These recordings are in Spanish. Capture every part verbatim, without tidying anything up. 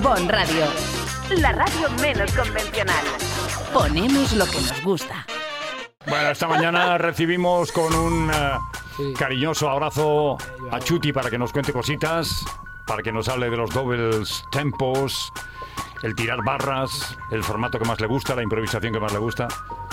Bon Radio, la radio menos convencional. Ponemos lo que nos gusta. Bueno, esta mañana recibimos con un uh, sí. cariñoso abrazo a Chuti para que nos cuente cositas, para que nos hable de los doubles tempos, el tirar barras, el formato que más le gusta, la improvisación que más le gusta.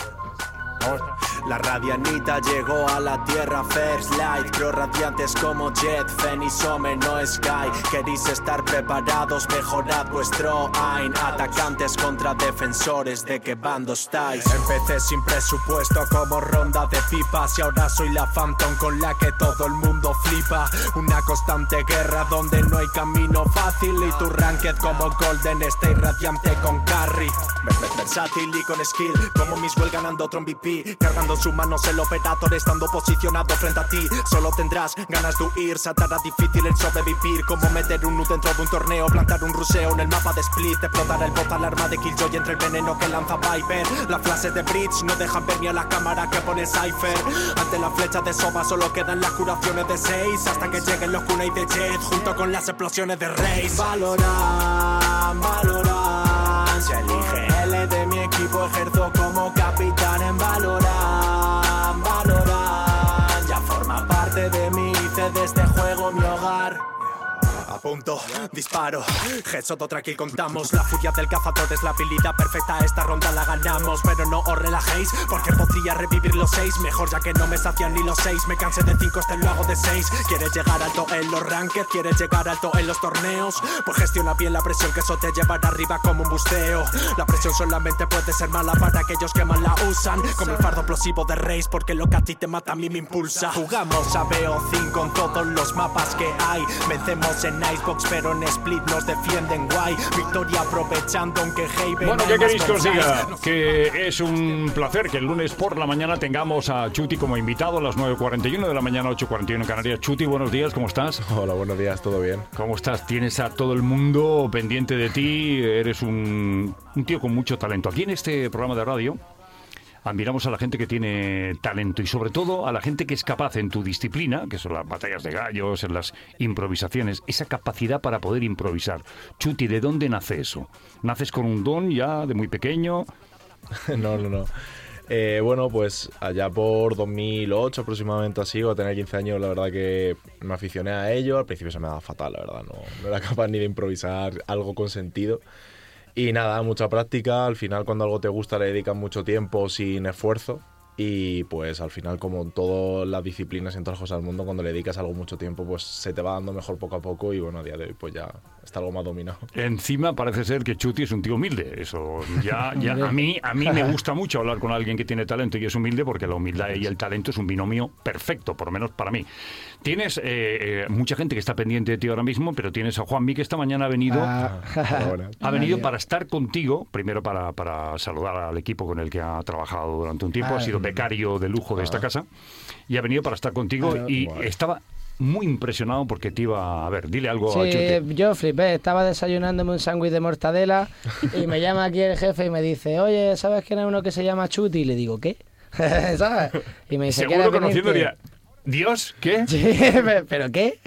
La radianita llegó a la tierra first light, pro radiantes como Jet, Phoenix, Home, no Sky. Queréis estar preparados, mejorad vuestro aim. Atacantes contra defensores, ¿de qué bando estáis? Empecé sin presupuesto como ronda de pipas y ahora soy la Phantom con la que todo el mundo flipa. Una constante guerra donde no hay camino fácil y tu ranked como Golden State radiante con carry. Versátil y con skill, como Miswell ganando otro M V P, cargando en sus manos el operador estando posicionado frente a ti. Solo tendrás ganas de huir, saltará difícil el sobrevivir, como meter un nudo dentro de un torneo, plantar un ruseo en el mapa de Split, explotar el bot alarma de Killjoy entre el veneno que lanza Viper. Las flashes de Bridge no dejan ver ni a la cámara que pone Cypher. Ante la flecha de Soba solo quedan las curaciones de seis, hasta que lleguen los kunai de Jet junto con las explosiones de Raze. Valoran, valoran, se elige L de mi equipo, ejerzo como capitán en Valorant, Valorant, ya forma parte de mí, hice de este juego mi hogar. A punto, disparo, Headshot, otra kill contamos. La furia del cazador es la habilidad perfecta, esta ronda la ganamos. Pero no os relajéis, porque podría revivir los seis. Mejor ya que no me sacian ni los seis. Me cansé de cinco, este lo hago de seis. ¿Quieres llegar alto en los ranked? ¿Quieres llegar alto en los torneos? Pues gestiona bien la presión, que eso te llevará arriba como un busteo. La presión solamente puede ser mala para aquellos que más la usan, como el fardo explosivo de Raze, porque lo que a ti te mata a mí me impulsa. Jugamos a B O cinco con todos los mapas que hay. Vencemos en Icebox, pero en Split nos defienden guay. Victoria aprovechando aunque Haven. Bueno, ¿qué queréis que os diga? Que es un placer que el lunes por la mañana tengamos a Chuti como invitado a las nueve cuarenta y uno de la mañana, ocho cuarenta y uno en Canarias. Chuti, buenos días, ¿cómo estás? Hola, buenos días, ¿todo bien? ¿Cómo estás? Tienes a todo el mundo pendiente de ti, eres un, un tío con mucho talento. Aquí en este programa de radio admiramos a la gente que tiene talento y sobre todo a la gente que es capaz en tu disciplina, que son las batallas de gallos, en las improvisaciones, esa capacidad para poder improvisar. Chuti, ¿de dónde nace eso? ¿Naces con un don ya de muy pequeño? no, no, no. Eh, bueno, pues allá por dos mil ocho aproximadamente así, o a tener quince años, la verdad que me aficioné a ello. Al principio se me daba fatal, la verdad, no, no era capaz ni de improvisar algo con sentido. Y nada, mucha práctica, al final cuando algo te gusta le dedicas mucho tiempo sin esfuerzo y pues al final como en todas las disciplinas y en todas las cosas del mundo, cuando le dedicas algo mucho tiempo pues se te va dando mejor poco a poco y bueno, a día de hoy pues ya está algo más dominado. Encima parece ser que Chuti es un tío humilde, eso ya, ya a mí a mí me gusta mucho hablar con alguien que tiene talento y es humilde porque la humildad y el talento es un binomio perfecto, por lo menos para mí. Tienes eh, eh, mucha gente que está pendiente de ti ahora mismo, pero tienes a Juanmi que esta mañana ha venido ah, ha venido para estar contigo, primero para, para saludar al equipo con el que ha trabajado durante un tiempo, ah, ha sido becario de lujo de esta casa y ha venido para estar contigo ah, y bueno. Estaba muy impresionado porque te iba a ver, dile algo sí, a Chuti. Yo flipé, estaba desayunándome un sándwich de mortadela y me llama aquí el jefe y me dice, oye, ¿sabes quién es uno que se llama Chuti? Y le digo, ¿qué? ¿Sabes? Y me dice, seguro conociendo diría, ¿Dios? ¿Qué? Sí, ¿pero qué?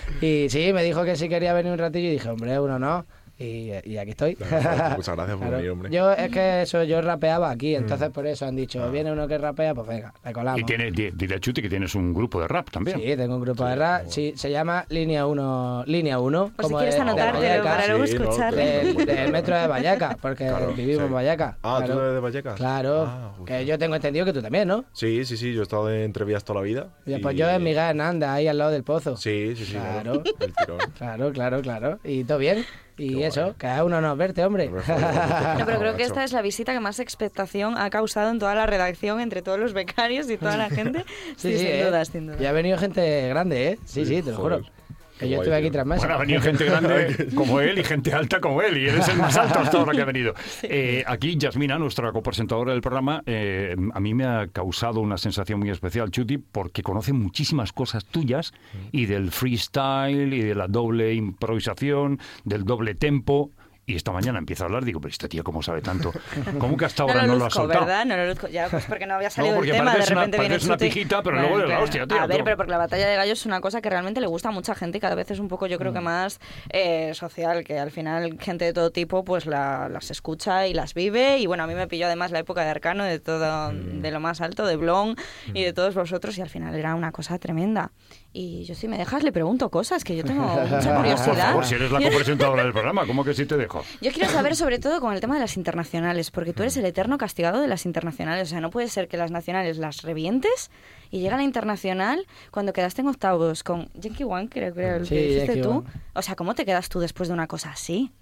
Y sí, me dijo que sí quería venir un ratillo y dije, hombre, uno no. Y, y aquí estoy. Claro, muchas gracias por claro. venir, hombre. Yo es que eso, yo rapeaba aquí, entonces por eso han dicho, viene uno que rapea, pues venga, le colamos. Y tiene, dile a Chuti que tienes un grupo de rap también. Sí, tengo un grupo sí, de rap, sí, se llama Línea uno, Línea uno. Pues si quieres anotártelo para luego sí, escucharlo. Del, del metro de Vallecas, porque claro, vivimos sí. en Vallecas. Ah, claro. ¿tú eres de Vallecas? Claro, ah, que yo tengo entendido que tú también, ¿no? Sí, sí, sí, yo he estado en entrevías toda la vida. Y después y... yo en Miguel Hernández, ahí al lado del pozo. Sí, sí, sí. Claro, el tirón. claro, claro, claro. ¿Y todo bien? Y Qué eso, guay. Que a uno nos verte, hombre. No, pero creo que esta es la visita que más expectación ha causado en toda la redacción, entre todos los becarios y toda la gente. Sí, sí, sí sin eh. dudas, sin dudas. Y ha venido gente grande, ¿eh? Sí, sí, sí te lo juro. Que yo estuve aquí tras meses. Bueno, ha venido gente grande como él y gente alta como él. Y él es el más alto hasta ahora que ha venido. Sí. Eh, aquí, Yasmina, nuestra copresentadora del programa, eh, a mí me ha causado una sensación muy especial, Chuti, porque conoce muchísimas cosas tuyas y del freestyle y de la doble improvisación, del doble tempo. Y esta mañana empieza a hablar, digo, pero este tío cómo sabe tanto. ¿Cómo que hasta ahora no lo, no lo, luzco, has soltado? ¿verdad? No lo luzco, ya, pues porque no había salido no, porque el tema, de repente una, viene una Chuti. pijita, pero Bueno, luego claro. la hostia, tío. A ver, todo. pero porque la batalla de gallos es una cosa que realmente le gusta a mucha gente y cada vez es un poco, yo creo que más eh, social, que al final gente de todo tipo pues la, las escucha y las vive. Y bueno, a mí me pilló además la época de Arcano, de todo, mm. de lo más alto, de Blon mm. y de todos vosotros, y al final era una cosa tremenda. Y yo, si me dejas, le pregunto cosas, que yo tengo mucha curiosidad. Por favor, si eres la copresentadora del programa, ¿cómo que sí te dejo? Yo quiero saber sobre todo con el tema de las internacionales, porque tú eres el eterno castigado de las internacionales. O sea, no puede ser que las nacionales las revientes y llega la internacional cuando quedaste en octavos con Yankee One, creo, creo el sí, que dijiste tú. One. O sea, ¿cómo te quedas tú después de una cosa así?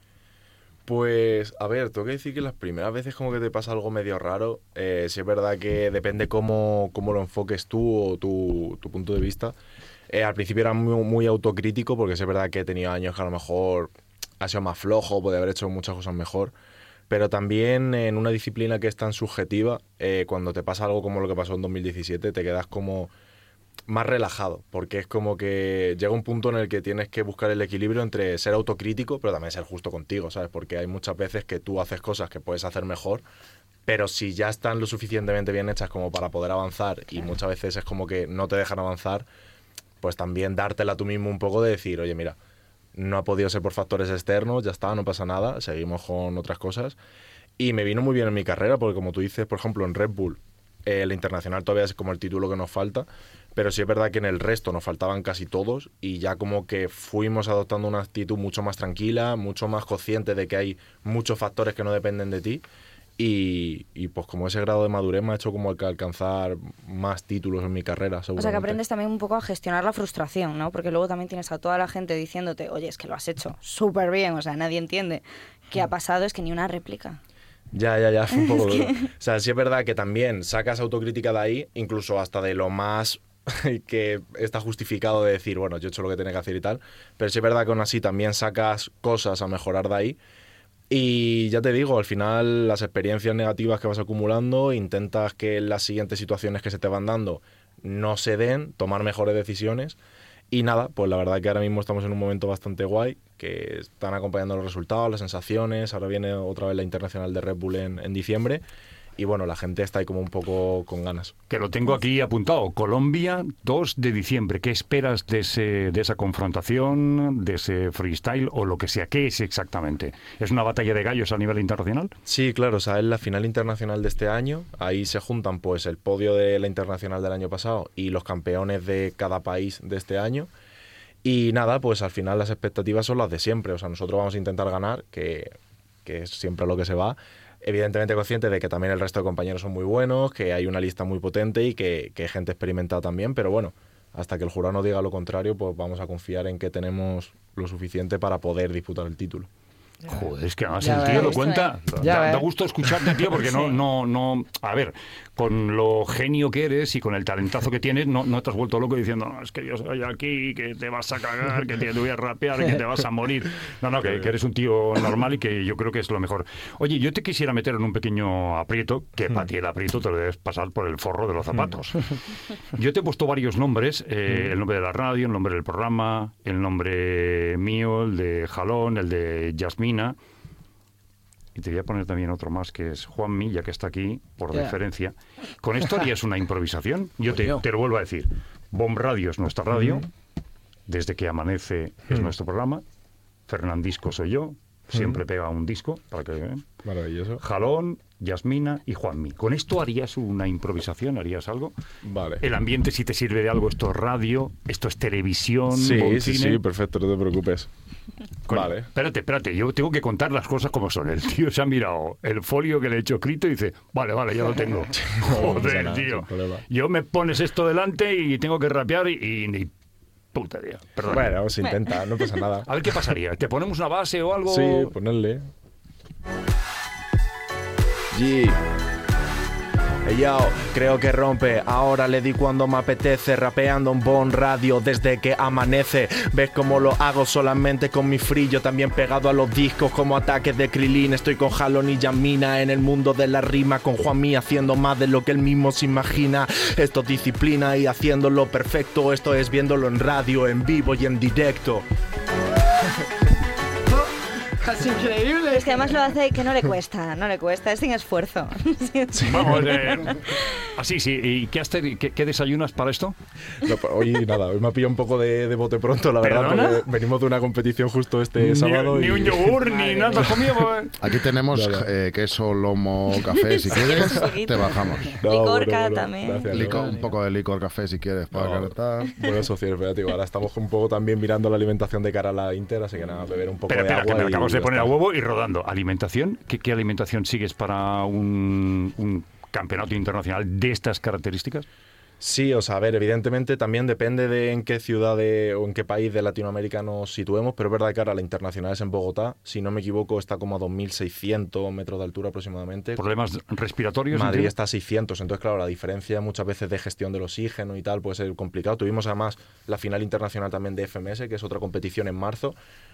Pues, a ver, tengo que decir que las primeras veces como que te pasa algo medio raro. Eh, sí es verdad que depende cómo, cómo lo enfoques tú o tu, tu punto de vista. Eh, al principio era muy, muy autocrítico, porque sí es verdad que he tenido años que a lo mejor ha sido más flojo, podía haber hecho muchas cosas mejor. Pero también en una disciplina que es tan subjetiva, eh, cuando te pasa algo como lo que pasó en dos mil diecisiete, te quedas como más relajado, porque es como que llega un punto en el que tienes que buscar el equilibrio entre ser autocrítico, pero también ser justo contigo, ¿sabes? Porque hay muchas veces que tú haces cosas que puedes hacer mejor, pero si ya están lo suficientemente bien hechas como para poder avanzar, y muchas veces es como que no te dejan avanzar, pues también dártela tú mismo un poco de decir, oye, mira, no ha podido ser por factores externos, ya está, no pasa nada, seguimos con otras cosas. Y me vino muy bien en mi carrera, porque como tú dices, por ejemplo, en Red Bull, eh, el internacional todavía es como el título que nos falta, pero sí es verdad que en el resto nos faltaban casi todos, y ya como que fuimos adoptando una actitud mucho más tranquila, mucho más consciente de que hay muchos factores que no dependen de ti. Y, y pues como ese grado de madurez me ha hecho como que alcanzar más títulos en mi carrera, seguramente. O sea que aprendes también un poco a gestionar la frustración, ¿no? Porque luego también tienes a toda la gente diciéndote, oye, es que lo has hecho súper bien, o sea, nadie entiende qué ha pasado, es que ni una réplica. Ya, ya, ya, fue un poco duro. O sea, sí es verdad que también sacas autocrítica de ahí, incluso hasta de lo más que está justificado de decir, bueno, yo he hecho lo que tenía que hacer y tal, pero sí es verdad que aún así también sacas cosas a mejorar de ahí. Y ya te digo, al final las experiencias negativas que vas acumulando, intentas que las siguientes situaciones que se te van dando no se den, tomar mejores decisiones. Y nada, pues la verdad que ahora mismo estamos en un momento bastante guay, que están acompañando los resultados, las sensaciones. Ahora viene otra vez la Internacional de Red Bull en, en diciembre. Y bueno, la gente está ahí como un poco con ganas. Que lo tengo aquí apuntado. Colombia, dos de diciembre. ¿Qué esperas de ese de esa confrontación, de ese freestyle o lo que sea? ¿Qué es exactamente? ¿Es una batalla de gallos a nivel internacional? Sí, claro. O sea, es la final internacional de este año. Ahí se juntan pues el podio de la internacional del año pasado y los campeones de cada país de este año. Y nada, pues al final las expectativas son las de siempre. O sea, nosotros vamos a intentar ganar, que, que es siempre lo que se va. Evidentemente consciente de que también el resto de compañeros son muy buenos, que hay una lista muy potente y que, que hay gente experimentada también, pero bueno, hasta que el jurado nos diga lo contrario, pues vamos a confiar en que tenemos lo suficiente para poder disputar el título. Joder, es que además Ya el tío ves. lo cuenta. Ya Da, ves. da gusto escucharte, tío, porque no, no, no. A ver, con lo genio que eres y con el talentazo que tienes, no, no te has vuelto loco diciendo, no, es que yo soy aquí, que te vas a cagar, que te voy a rapear, que te vas a morir. No, no, que, que eres un tío normal y que yo creo que es lo mejor. Oye, yo te quisiera meter en un pequeño aprieto, que para ti el aprieto te lo debes pasar por el forro de los zapatos. Yo te he puesto varios nombres, eh, el nombre de la radio, el nombre del programa, el nombre mío, el de Jalón, el de Yasmina. Y te voy a poner también otro más, que es Juan Milla, que está aquí, por Yeah. deferencia. Con esto harías una improvisación. Yo te, Coño. te lo vuelvo a decir. Bomb Radio es nuestra radio. Ujú. Desde que amanece es Mm. nuestro programa. Fernandisco soy yo. Siempre pega un disco, para que vean. Maravilloso. Jalón, Yasmina y Juanmi. ¿Con esto harías una improvisación? ¿Harías algo? Vale. El ambiente, si te sirve de algo, esto es radio, esto es televisión, Sí, buen sí, cine. sí, perfecto, no te preocupes. Coño, Vale. Espérate, espérate, yo tengo que contar las cosas como son. El tío se ha mirado el folio que le he hecho escrito y dice, vale, vale, ya lo tengo. No pasa Joder, nada, tío. sin problema. Yo me pones esto delante y tengo que rapear y, y ni puta, tío. Perdón. Bueno, se intenta, no pasa nada. A ver qué pasaría. ¿Te ponemos una base o algo? Sí, ponerle. G. Hey, yo, creo que rompe, ahora le di cuando me apetece, rapeando en Bon Radio desde que amanece. Ves cómo lo hago solamente con mi frillo, también pegado a los discos como ataques de Krilin. Estoy con Jalón y Yasmina en el mundo de la rima, con Juanmi haciendo más de lo que él mismo se imagina. Esto es disciplina y haciéndolo perfecto, esto es viéndolo en radio, en vivo y en directo. Es increíble. Es que además lo hace que no le cuesta, no le cuesta, es sin esfuerzo. Sí. Vamos, eh, así, sí. ¿Y qué, has te- qué, qué desayunas para esto? No, pues hoy nada, hoy me ha pillado un poco de, de bote pronto, la verdad, ¿Perdona? porque venimos de una competición justo este sábado. Ni, y... ni un yogur, ni nada comido. pues. Aquí tenemos Ya, ya. eh, queso, lomo, café. Si quieres, un poquito. te bajamos. No, Licorca también. gracias, Licor- no. un poco de licor, café, si quieres, para No. calentar. Bueno, eso sí, es verdad, tío. Ahora estamos un poco también mirando la alimentación de cara a la Inter, así que nada, beber un poco Espera, de espera, que agua. me y acabas de ya poner a está. huevo y rodando. ¿Alimentación? ¿Qué, qué alimentación sigues para un, un campeonato internacional de estas características? Sí, o sea, a ver, evidentemente también depende de en qué ciudad de- o en qué país de Latinoamérica nos situemos, pero es verdad que ahora la internacional es en Bogotá. Si no me equivoco, está como a dos mil seiscientos metros de altura aproximadamente. ¿Problemas respiratorios? Madrid entiendo? está a seiscientos, entonces claro, la diferencia muchas veces de gestión del oxígeno y tal puede ser complicado. Tuvimos además la final internacional también de F M S, que es otra competición en marzo,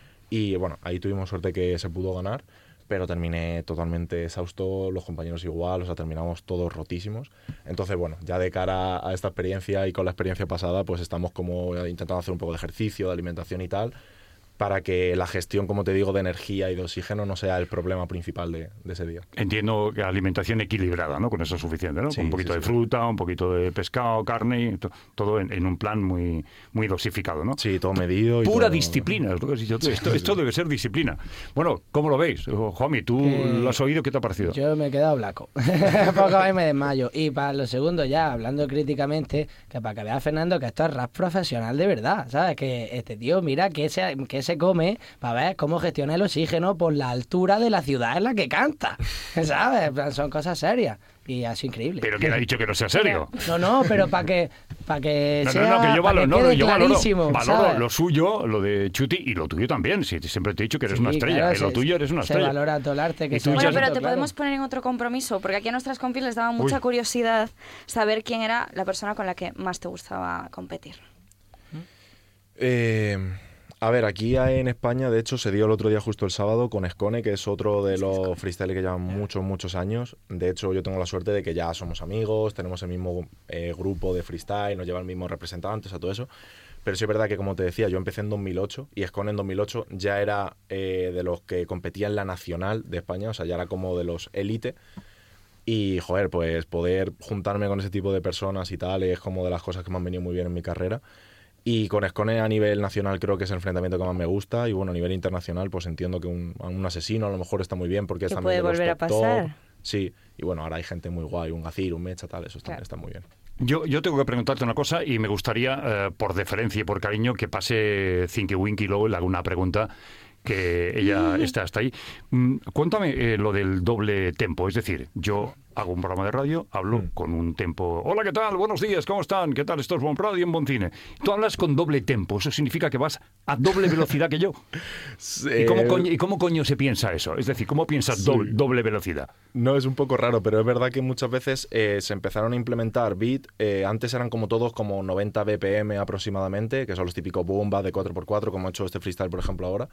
y bueno, ahí tuvimos suerte que se pudo ganar, pero terminé totalmente exhausto, los compañeros igual, o sea, terminamos todos rotísimos. Entonces, bueno, ya de cara a esta experiencia y con la experiencia pasada, pues estamos como intentando hacer un poco de ejercicio, de alimentación y tal, para que la gestión, como te digo, de energía y de oxígeno no sea el problema principal de, de ese día. Entiendo que alimentación equilibrada, ¿no? Con eso es suficiente, ¿no? Sí, Con un poquito sí, de sí. fruta, un poquito de pescado, carne, y to- todo en, en un plan muy, muy dosificado, ¿no? Sí, todo medido. Y Pura todo- disciplina, es lo que has dicho tú. Esto, esto debe ser disciplina. Bueno, ¿cómo lo veis? Juanmi, ¿tú Que- lo has oído? ¿Qué te ha parecido? Yo me he quedado blanco. Poco a me desmayo. Y para lo segundo, ya hablando críticamente, que para que veas, Fernando, que esto es rap profesional de verdad, ¿sabes? Que este tío, mira que se, que se come para ver cómo gestiona el oxígeno por la altura de la ciudad en la que canta, ¿sabes? En plan, son cosas serias. Y así increíble. Pero ¿quién ha dicho que no sea serio? No, no, pero para que, para que No, sea, no, no, que yo pa' valoro, no, quede yo valoro, clarísimo, valoro ¿sabes? lo suyo, lo de Chuti y lo tuyo también. Sí, siempre te he dicho que eres Sí, una estrella, claro, que lo se- tuyo eres una se estrella. valora todo el arte que Y se tú ha ya- Bueno, hecho, pero te claro. podemos poner en otro compromiso, porque aquí a nuestras compis les daba mucha Uy. curiosidad saber quién era la persona con la que más te gustaba competir. Eh, a ver, aquí en España, de hecho, se dio el otro día, justo el sábado, con Escone, que es otro de los freestyle que llevan muchos, muchos años. De hecho, yo tengo la suerte de que ya somos amigos, tenemos el mismo eh, grupo de freestyle, nos llevan el mismo representantes, a todo eso. Pero sí es verdad que, como te decía, yo empecé en dos mil ocho y Escone en dos mil ocho ya era eh, de los que competía en la nacional de España, o sea, ya era como de los élite. Y, joder, pues poder juntarme con ese tipo de personas y tal es como de las cosas que me han venido muy bien en mi carrera. Y con Escone a nivel nacional creo que es el enfrentamiento que más me gusta. Y bueno, a nivel internacional pues entiendo que un, un asesino a lo mejor está muy bien porque es Que también puede de los volver a top, top. pasar. Sí, y bueno, ahora hay gente muy guay, un Gazir, un Mecha, tal, eso Claro. también está muy bien. Yo, yo tengo que preguntarte una cosa y me gustaría, eh, por deferencia y por cariño, que pase Zinky Winky luego le haga una pregunta que ella está hasta ahí. Mm, Cuéntame eh, lo del doble tempo, es decir, yo hago un programa de radio, hablo Mm. con un tempo. Hola, ¿qué tal? Buenos días, ¿cómo están? ¿Qué tal? Esto es Buen Radio y en Buen Cine. Tú hablas con doble tempo, eso significa que vas a doble velocidad que yo. ¿Y cómo, Eh, coño, ¿Y cómo coño se piensa eso? Es decir, ¿cómo piensas Sí. doble, doble velocidad? No, es un poco raro, pero es verdad que muchas veces eh, se empezaron a implementar beat. Eh, antes eran como todos como noventa B P M aproximadamente, que son los típicos bombas de cuatro por cuatro, como ha hecho este freestyle, por ejemplo, ahora.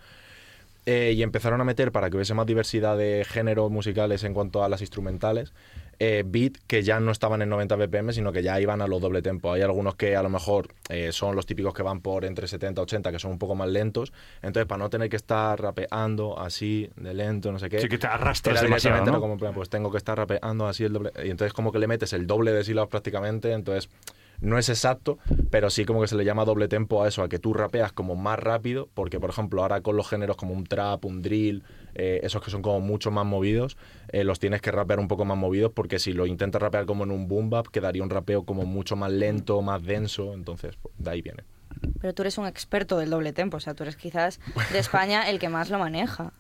Eh, y empezaron a meter, para que hubiese más diversidad de géneros musicales en cuanto a las instrumentales, eh, beat que ya no estaban en noventa B P M, sino que ya iban a los doble tempo. Hay algunos que a lo mejor eh, son los típicos que van por entre setenta y ochenta, que son un poco más lentos. Entonces, para no tener que estar rapeando así, de lento, no sé qué. Sí, que te arrastras era demasiado, directamente, ¿no? era como, en plan, pues tengo que estar rapeando así el doble. Y entonces, como que le metes el doble de sílabas prácticamente. Entonces, no es exacto, pero sí como que se le llama doble tempo a eso, a que tú rapeas como más rápido, porque por ejemplo ahora con los géneros como un trap, un drill, eh, esos que son como mucho más movidos, eh, los tienes que rapear un poco más movidos, porque si lo intentas rapear como en un boom bap, quedaría un rapeo como mucho más lento, más denso, entonces pues, de ahí viene. Pero tú eres un experto del doble tempo, o sea, tú eres quizás de España el que más lo maneja.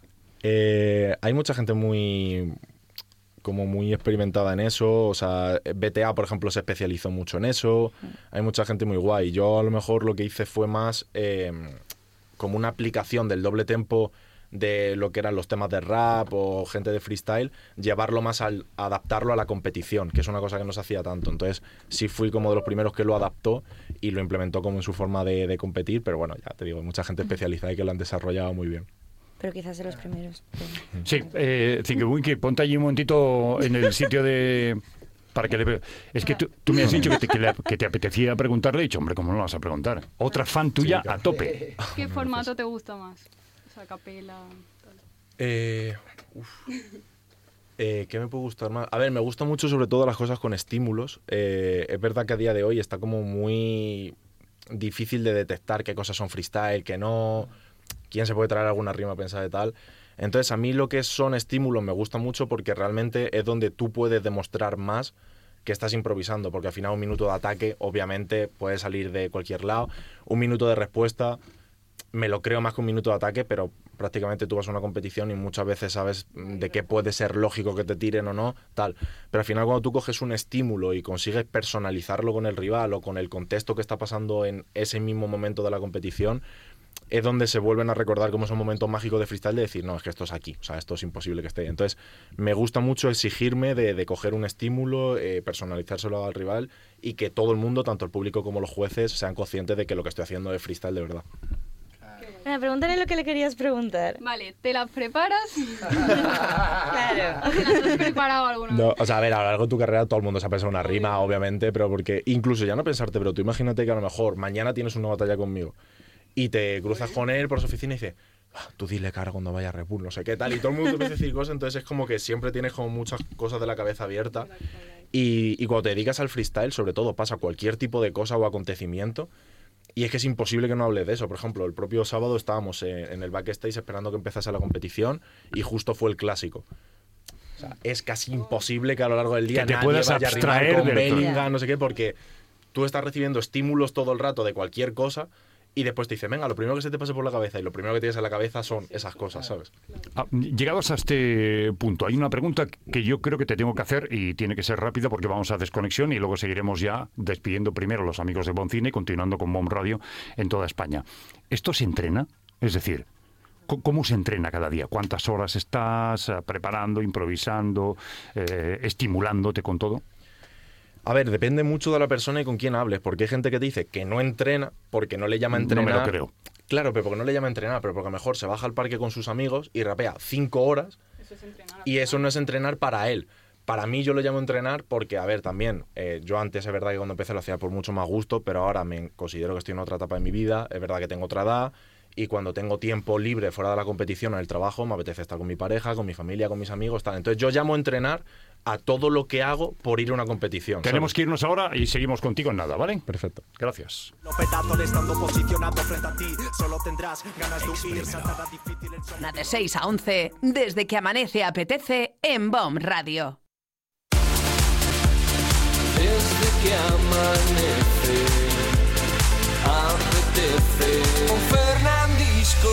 Eh, hay mucha gente muy como muy experimentada en eso, o sea, B T A, por ejemplo, se especializó mucho en eso, hay mucha gente muy guay. Yo a lo mejor lo que hice fue más eh, como una aplicación del doble tempo de lo que eran los temas de rap o gente de freestyle, llevarlo más al adaptarlo a la competición, que es una cosa que no se hacía tanto. Entonces sí fui como de los primeros que lo adaptó y lo implementó como en su forma de, de competir, pero bueno, ya te digo, hay mucha gente especializada y que lo han desarrollado muy bien. Pero quizás de los primeros. pero- Sí, eh, Zinky Winky, ponte allí un momentito en el sitio de... Para que le... Es que tú, tú me has dicho que te, que, le- que te apetecía preguntarle, he dicho, hombre, ¿cómo no lo vas a preguntar? Otra fan tuya a tope. ¿Qué formato te gusta más? O sea, capela, tal. Eh, uf. Eh, ¿Qué me puede gustar más? A ver, me gusta mucho sobre todo las cosas con estímulos. Eh, es verdad que a día de hoy está como muy difícil de detectar qué cosas son freestyle, qué no, quién se puede traer alguna rima pensada y tal. Entonces a mí lo que son estímulos me gusta mucho porque realmente es donde tú puedes demostrar más que estás improvisando, porque al final un minuto de ataque obviamente puede salir de cualquier lado, un minuto de respuesta me lo creo más que un minuto de ataque, pero prácticamente tú vas a una competición y muchas veces sabes de qué puede ser lógico que te tiren o no, tal. Pero al final cuando tú coges un estímulo y consigues personalizarlo con el rival o con el contexto que está pasando en ese mismo momento de la competición, es donde se vuelven a recordar como esos momentos mágicos de freestyle de decir, no, es que esto es aquí, o sea, esto es imposible que esté. Entonces, me gusta mucho exigirme de, de coger un estímulo, eh, personalizárselo al rival y que todo el mundo, tanto el público como los jueces, sean conscientes de que lo que estoy haciendo es freestyle de verdad. Mira, pregúntale lo que le querías preguntar. Vale, ¿te las preparas? Claro. ¿Te las has preparado alguna vez? No, o sea, a ver, a lo largo de tu carrera todo el mundo se ha pensado una rima, obviamente, pero porque incluso ya no pensarte, pero tú imagínate que a lo mejor mañana tienes una batalla conmigo y te cruzas con él por su oficina y dices, ah, tú dile cara cuando vaya a Red Bull, no sé qué tal, y todo el mundo te empieza a decir cosas, entonces es como que siempre tienes como muchas cosas de la cabeza abierta y, y cuando te dedicas al freestyle, sobre todo, pasa cualquier tipo de cosa o acontecimiento. Y es que es imposible que no hables de eso. Por ejemplo, el propio sábado estábamos en el backstage esperando que empezase la competición y justo fue el clásico. O sea, es casi imposible que a lo largo del día que te nadie puedas vaya a rimar abstraer con del Bellingham, no sé qué, porque tú estás recibiendo estímulos todo el rato de cualquier cosa y después te dicen, venga, lo primero que se te pase por la cabeza y lo primero que tienes en la cabeza son esas cosas, ¿sabes? Ah, llegados a este punto, hay una pregunta que yo creo que te tengo que hacer y tiene que ser rápida porque vamos a desconexión y luego seguiremos ya despidiendo primero a los amigos de Bon Cine y continuando con Mom Radio en toda España. ¿Esto se entrena? Es decir, ¿cómo se entrena cada día? ¿Cuántas horas estás preparando, improvisando, eh, estimulándote con todo? A ver, depende mucho de la persona y con quién hables, porque hay gente que te dice que no entrena porque no le llama entrenar. No me lo creo. Claro, pero porque no le llama entrenar, pero porque a lo mejor se baja al parque con sus amigos y rapea cinco horas Eso es entrenar, y eso no es entrenar para él. Para mí yo lo llamo entrenar porque, a ver, también, eh, yo antes es verdad que cuando empecé lo hacía por mucho más gusto, pero ahora me considero que estoy en otra etapa de mi vida, es verdad que tengo otra edad y cuando tengo tiempo libre fuera de la competición o en el trabajo me apetece estar con mi pareja, con mi familia, con mis amigos, tal. Entonces yo llamo entrenar a todo lo que hago por ir a una competición. Tenemos ¿sabes? que irnos ahora y seguimos contigo en nada, ¿vale? Perfecto. Gracias. Estando posicionado frente a ti, solo tendrás ganas de huir, saltará difícil el sol. De seis a once, desde que amanece apetece en Bomb Radio. Desde que amanece, apetece con Fernandisco.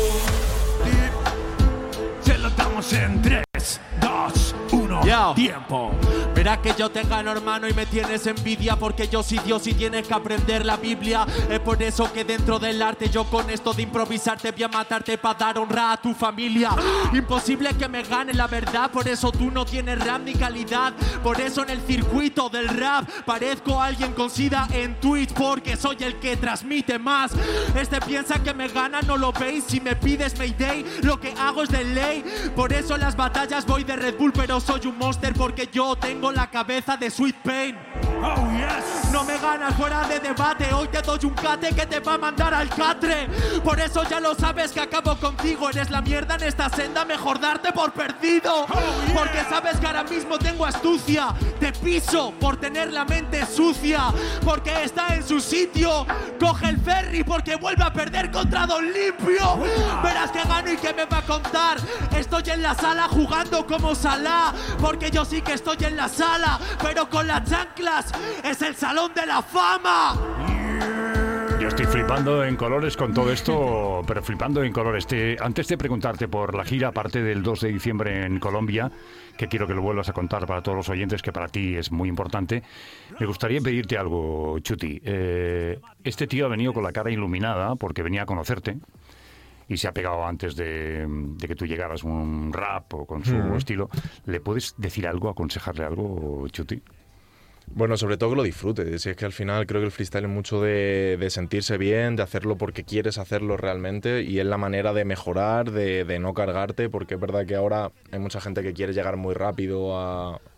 Se lo damos en tres, dos, uno, Yo. tiempo. Verás que yo te gano, hermano, y me tienes envidia porque yo soy Dios y tienes que aprender la Biblia. Es por eso que dentro del arte yo con esto de improvisar te voy a matarte para dar honra a tu familia. Imposible que me gane la verdad, por eso tú no tienes rap ni calidad. Por eso en el circuito del rap parezco alguien con sida en Twitch porque soy el que transmite más. Este piensa que me gana, no lo veis. Si me pides Mayday, lo que hago es de ley. Por eso en las batallas voy de Red Bull, pero soy un monster porque yo tengo la cabeza de Sweet Pain. Oh, yes. No me ganas fuera de debate, hoy te doy un cate que te va a mandar al catre. Por eso ya lo sabes que acabo contigo, eres la mierda en esta senda, mejor darte por perdido. Oh, yeah. Porque sabes que ahora mismo tengo astucia, te piso por tener la mente sucia. Porque está en su sitio, coge el ferry porque vuelve a perder contra Don Limpio. Verás que gano y que me va a contar. Estoy en la sala jugando como Salah, porque yo sí que estoy en la sala, pero con las chanclas es el salón de la fama. Yo estoy flipando en colores con todo esto, pero flipando en colores. Te, antes de preguntarte por la gira, aparte del dos de diciembre en Colombia, que quiero que lo vuelvas a contar para todos los oyentes, que para ti es muy importante, me gustaría pedirte algo, Chuti. Eh, este tío ha venido con la cara iluminada porque venía a conocerte y se ha pegado antes de, de que tú llegaras un rap o con su Mm. estilo. ¿Le puedes decir algo, aconsejarle algo, Chuti? Bueno, sobre todo que lo disfrutes. Si es que al final creo que el freestyle es mucho de, de sentirse bien, de hacerlo porque quieres hacerlo realmente y es la manera de mejorar, de, de no cargarte, porque es verdad que ahora hay mucha gente que quiere llegar muy rápido a,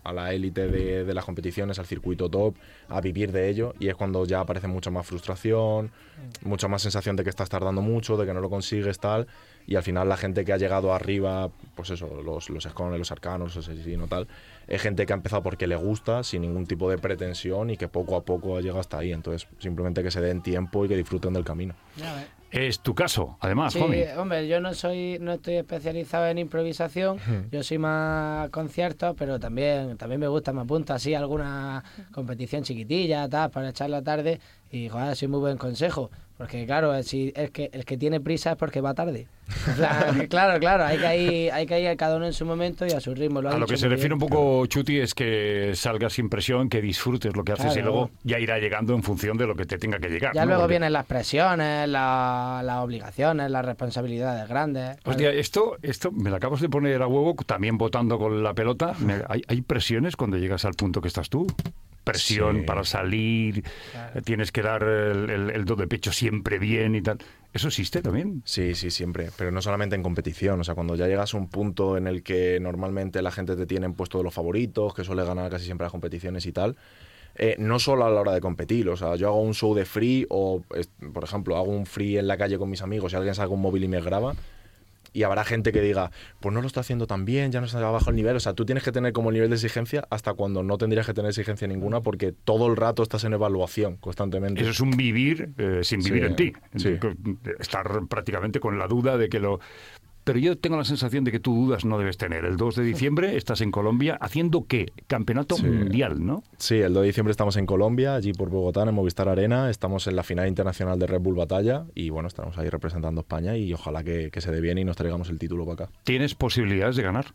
a la élite de, de las competiciones, al circuito top, a vivir de ello, y es cuando ya aparece mucha más frustración, mucha más sensación de que estás tardando mucho, de que no lo consigues, tal, y al final la gente que ha llegado arriba, pues eso, los, los escones, los arcanos, los asesinos, tal, es gente que ha empezado porque le gusta, sin ningún tipo de pretensión, y que poco a poco ha llegado hasta ahí. Entonces, simplemente que se den tiempo y que disfruten del camino. Ya ves. Es tu caso, además, Sí, Jomi. hombre, yo no soy, no estoy especializado en improvisación, yo soy más conciertos, pero también, también me gusta, me apunto así a alguna competición chiquitilla, tal, para echar la tarde, y joder, soy muy buen consejo, porque claro, si el que el que tiene prisa es porque va tarde. O sea, que claro, claro, hay que ir, hay que ir cada uno en su momento y a su ritmo. Lo ha A lo dicho que se muy refiere bien. un poco, Chuti, es que salgas sin presión, que disfrutes lo que haces Claro. y luego ya irá llegando en función de lo que te tenga que llegar. Ya ¿no? luego Porque- vienen las presiones, la- las obligaciones, las responsabilidades grandes. Hostia, esto, esto me lo acabas de poner a huevo, también votando con la pelota. Me- hay, hay presiones cuando llegas al punto que estás tú. Presión Sí. para salir, Claro. tienes que dar el, el, el do de pecho siempre bien y tal. ¿Eso existe también? Sí, sí, siempre, pero no solamente en competición, o sea, cuando ya llegas a un punto en el que normalmente la gente te tiene en puesto de los favoritos, que suele ganar casi siempre las competiciones y tal, eh, no solo a la hora de competir, o sea, yo hago un show de free o, es- por ejemplo, hago un free en la calle con mis amigos y alguien saca un móvil y me graba, y habrá gente que diga, pues no lo está haciendo tan bien, ya no está bajo el nivel, o sea, tú tienes que tener como el nivel de exigencia hasta cuando no tendrías que tener exigencia ninguna porque todo el rato estás en evaluación constantemente. Eso es un vivir eh, sin vivir Sí, en ti. sí. Estar prácticamente con la duda de que lo... Pero yo tengo la sensación de que tú dudas no debes tener. El dos de diciembre estás en Colombia haciendo ¿qué? Campeonato Sí. mundial, ¿no? Sí, el dos de diciembre estamos en Colombia, allí por Bogotá, en Movistar Arena. Estamos en la final internacional de Red Bull Batalla y bueno, estamos ahí representando a España y ojalá que, que se dé bien y nos traigamos el título para acá. ¿Tienes posibilidades de ganar?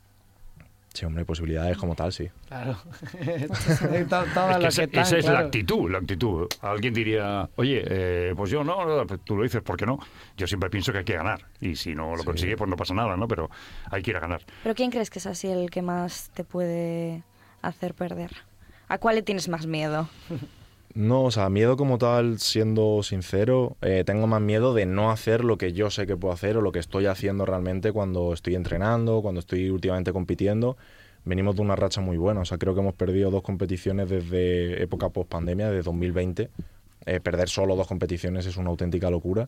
Sí, hombre, posibilidades como tal, sí. Claro. To- Es todos que los esa, que están, esa es la claro. actitud, la actitud. Alguien diría, oye, eh, pues yo no, no, pues tú lo dices, ¿por qué no? Yo siempre pienso que hay que ganar. Y si no lo Sí. consigue, pues no pasa nada, ¿no? Pero hay que ir a ganar. ¿Pero quién crees que es así el que más te puede hacer perder? ¿A cuál le tienes más miedo? No, o sea, miedo como tal, siendo sincero, eh, tengo más miedo de no hacer lo que yo sé que puedo hacer o lo que estoy haciendo realmente cuando estoy entrenando, cuando estoy últimamente compitiendo. Venimos de una racha muy buena, o sea, creo que hemos perdido dos competiciones desde época post-pandemia, de dos mil veinte. Eh, perder solo dos competiciones es una auténtica locura.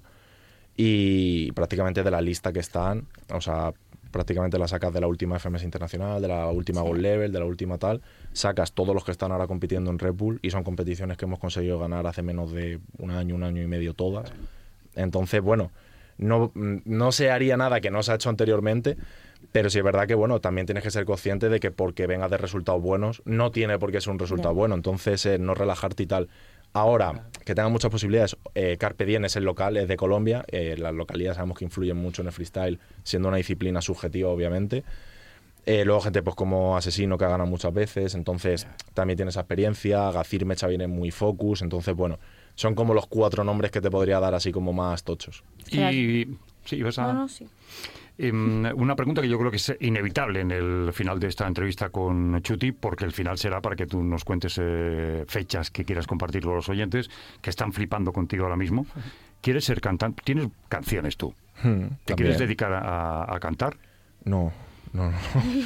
Y prácticamente de la lista que están, o sea, prácticamente la sacas de la última F M S Internacional, de la última Gold Level, de la última tal, sacas todos los que están ahora compitiendo en Red Bull y son competiciones que hemos conseguido ganar hace menos de un año, un año y medio todas. Entonces, bueno, no, no se haría nada que no se ha hecho anteriormente, pero sí es verdad que, bueno, también tienes que ser consciente de que porque vengas de resultados buenos, no tiene por qué ser un resultado Ya. bueno. Entonces, eh, no relajarte y tal. Ahora, que tengan muchas posibilidades, eh, Carpe Diem es el local, es de Colombia, eh, las localidades sabemos que influyen mucho en el freestyle, siendo una disciplina subjetiva, obviamente. Eh, luego gente pues como Asesino, que ha ganado muchas veces, entonces también tiene esa experiencia. Gazir Mecha viene muy focus, entonces, bueno, son como los cuatro nombres que te podría dar así como más tochos. Y sí, ibas a... No, no, sí. Em, una pregunta que yo creo que es inevitable en el final de esta entrevista con Chuti, porque el final será para que tú nos cuentes eh, fechas que quieras compartir con los oyentes que están flipando contigo ahora mismo. ¿Quieres ser cantante? ¿Tienes canciones tú? ¿Te También. quieres dedicar a, a cantar? No, no, no.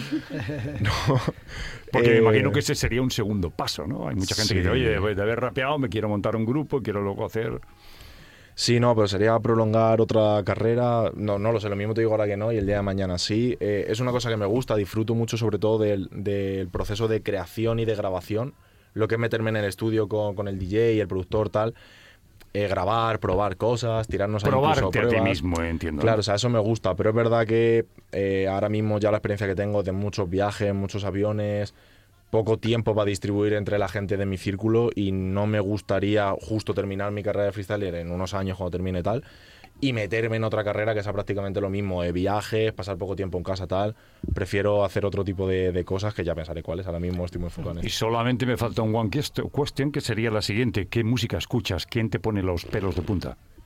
no. Porque me Eh, imagino que ese sería un segundo paso, ¿no? Hay mucha gente que sí. dice, oye, pues de haber rapeado me quiero montar un grupo, quiero luego hacer... Sí, no, pero sería prolongar otra carrera. No, no lo sé, lo mismo te digo ahora que no y el día de mañana sí. Eh, es una cosa que me gusta, disfruto mucho sobre todo del, del proceso de creación y de grabación. Lo que es meterme en el estudio con, con el D J y el productor, tal. Eh, grabar, probar cosas, tirarnos a incluso Probarte a ti pruebas. mismo, entiendo. ¿no? Claro, o sea, eso me gusta, pero es verdad que eh, ahora mismo ya la experiencia que tengo de muchos viajes, muchos aviones, poco tiempo para distribuir entre la gente de mi círculo y no me gustaría justo terminar mi carrera de freestyler en unos años cuando termine tal y meterme en otra carrera que sea prácticamente lo mismo, de viajes, pasar poco tiempo en casa, tal. Prefiero hacer otro tipo de, de cosas que ya pensaré cuáles, ahora mismo estoy muy enfocado en Y eso. solamente me falta un one quest- question que sería la siguiente. ¿Qué música escuchas? ¿Quién te pone los pelos de punta?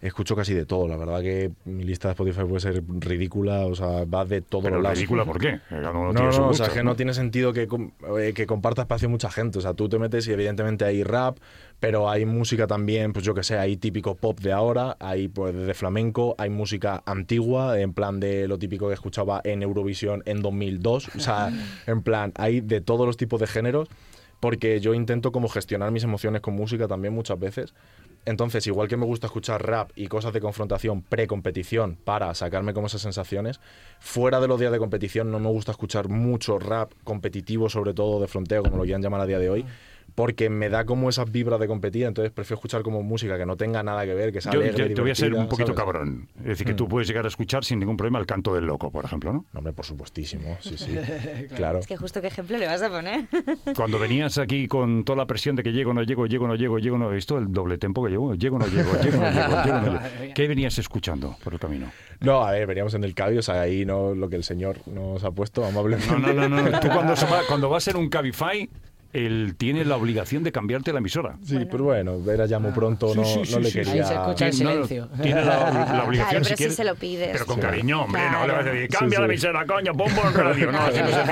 escucho casi de todo. La verdad que mi lista de Spotify puede ser ridícula, o sea, va de todos Pero los lados. ridícula, ¿por qué? No, no, no, gusto, o sea, que ¿no? no tiene sentido que, com- eh, que comparta espacio mucha gente. O sea, tú te metes y evidentemente hay rap, pero hay música también, pues yo que sé, hay típico pop de ahora, hay pues de flamenco, hay música antigua, en plan de lo típico que escuchaba en Eurovisión en dos mil dos. O sea, en plan, hay de todos los tipos de géneros, porque yo intento como gestionar mis emociones con música también muchas veces. Entonces, igual que me gusta escuchar rap y cosas de confrontación pre-competición para sacarme como esas sensaciones, fuera de los días de competición no me gusta escuchar mucho rap competitivo, sobre todo de fronteo, como lo quieran llamar a día de hoy, porque me da como esas vibras de competir, entonces prefiero escuchar como música que no tenga nada que ver, que sea Yo, alegre, yo te voy a ser un poquito ¿sabes? cabrón. Es decir, que Mm. tú puedes llegar a escuchar sin ningún problema el canto del loco, por ejemplo, ¿no? No, hombre, por supuestísimo, sí, sí. Claro. Es que justo qué ejemplo le vas a poner. Cuando venías aquí con toda la presión de que llego, no llego, llego, no llego, llego, no... ¿Esto el doble tempo que llevo? Llego, no llego, llego, no llego, llego, no llego. ¿Qué venías escuchando por el camino? No, a ver, veníamos en el Cabio, o sea, ahí no lo que el señor nos ha puesto amablemente. No, no, no, no. Tú cuando, se va, cuando vas en un Cabify, él tiene la obligación de cambiarte la emisora. Sí, pero bueno, era ya muy pronto, no, Sí, sí, no sí, le sí. quería... Ahí se escucha el Tiene- no, silencio. tiene la, la obligación, Claro, pero si si quieres, se lo pides. pero con Sí. cariño, hombre, no le vas a decir, Sí, cambia sí. la emisora, coño, pon buen radio. No, así no se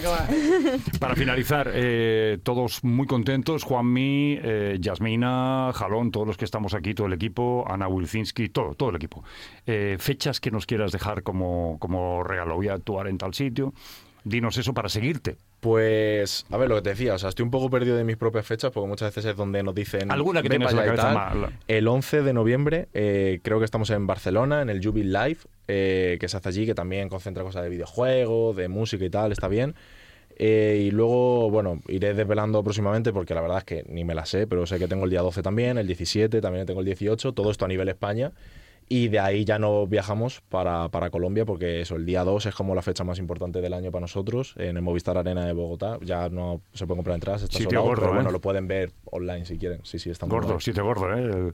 pide. Para finalizar, eh, todos muy contentos, Juanmi, eh, Yasmina, Jalón, todos los que estamos aquí, todo el equipo, Ana Wilczynski, todo, todo el equipo. Eh, fechas que nos quieras dejar como, como regalo, voy a actuar en tal sitio. Dinos eso para seguirte. Pues, a ver, lo que te decía, o sea, estoy un poco perdido de mis propias fechas, porque muchas veces es donde nos dicen... Alguna que "Ven tengas en la para allá" y cabeza tal. mal. El once de noviembre, eh, creo que estamos en Barcelona, en el Jubil Live, eh, que se hace allí, que también concentra cosas de videojuegos, de música y tal, está bien. Eh, y luego, bueno, iré desvelando próximamente, porque la verdad es que ni me la sé, pero sé que tengo el día doce también, el diecisiete, también tengo el dieciocho, todo esto a nivel España. Y de ahí ya no viajamos para, para Colombia, porque eso, el día dos es como la fecha más importante del año para nosotros, en el Movistar Arena de Bogotá. Ya no se pueden comprar entradas, está Sitio sold out, gordo, pero ¿eh? bueno, lo pueden ver online si quieren. Sí, sí, está muy Gordo, guay. sitio gordo, ¿eh? El-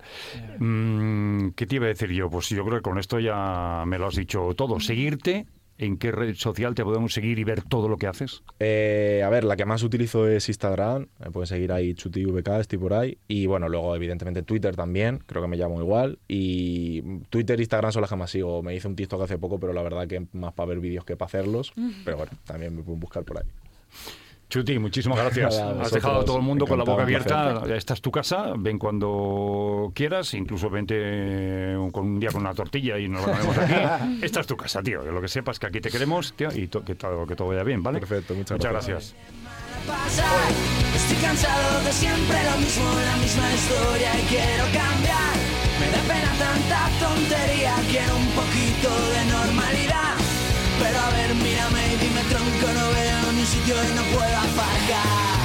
Mm, ¿Qué te iba a decir yo? Pues yo creo que con esto ya me lo has dicho todo. Seguirte, ¿en qué red social te podemos seguir y ver todo lo que haces? Eh, a ver, la que más utilizo es Instagram. Me pueden seguir ahí, chutivk, estoy por ahí. Y bueno, luego evidentemente Twitter también, creo que me llamo igual. Y Twitter e Instagram son las que más sigo. Me hice un TikTok hace poco, pero la verdad que más para ver vídeos que para hacerlos. Pero bueno, también me pueden buscar por ahí. Chuti, muchísimas gracias. Nada, Has vosotros. dejado a todo el mundo con la boca Encantado, un abierta. Esta es tu casa, ven cuando quieras, incluso vente eh, con un día con una tortilla y nos lo comemos aquí. Esta es tu casa, tío. Que lo que sepas que aquí te queremos, tío, y to- que, todo, que todo vaya bien, ¿vale? Perfecto, muchas, Muchas gracias. gracias. pasar. Estoy cansado de siempre lo mismo, la misma historia y quiero cambiar. Me da pena tanta tontería, quiero un poquito de normalidad. Pero a ver, mírame y dime tronco, no veo ni un sitio y no puedo aparcar.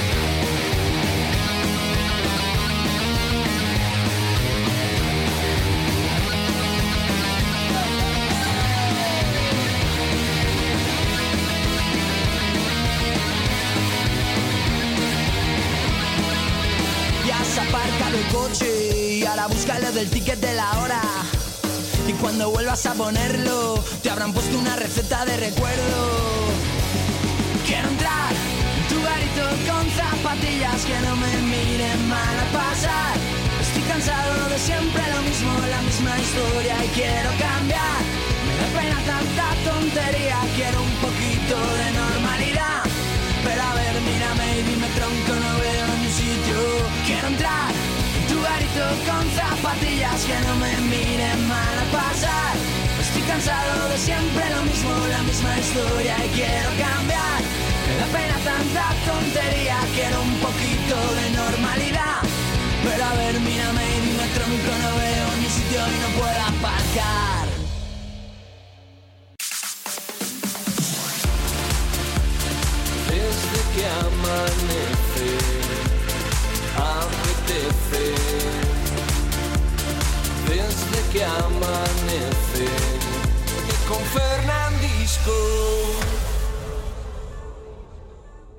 Ya has aparcado el coche y ahora búscalo del ticket de la hora. Y cuando vuelvas a ponerlo, te habrán puesto una receta de recuerdo. Quiero entrar en tu garito con zapatillas que no me miren mal a pasar. Estoy cansado de siempre lo mismo, la misma historia y quiero cambiar. Me da pena tanta tontería, quiero un poquito de normalidad. Pero a ver, mírame y dime tronco, no veo ni un sitio. Quiero entrar en tu garito con zapatillas que no me miren mal a pasar. Estoy cansado de siempre lo mismo, la misma historia y quiero cambiar. Me da pena tanta tontería, quiero un poquito de normalidad. Pero a ver, mírame y dime tronco, no veo ni sitio y no puedo aparcar. Desde que amanece, apetece. Desde que amanece, con Fernandisco.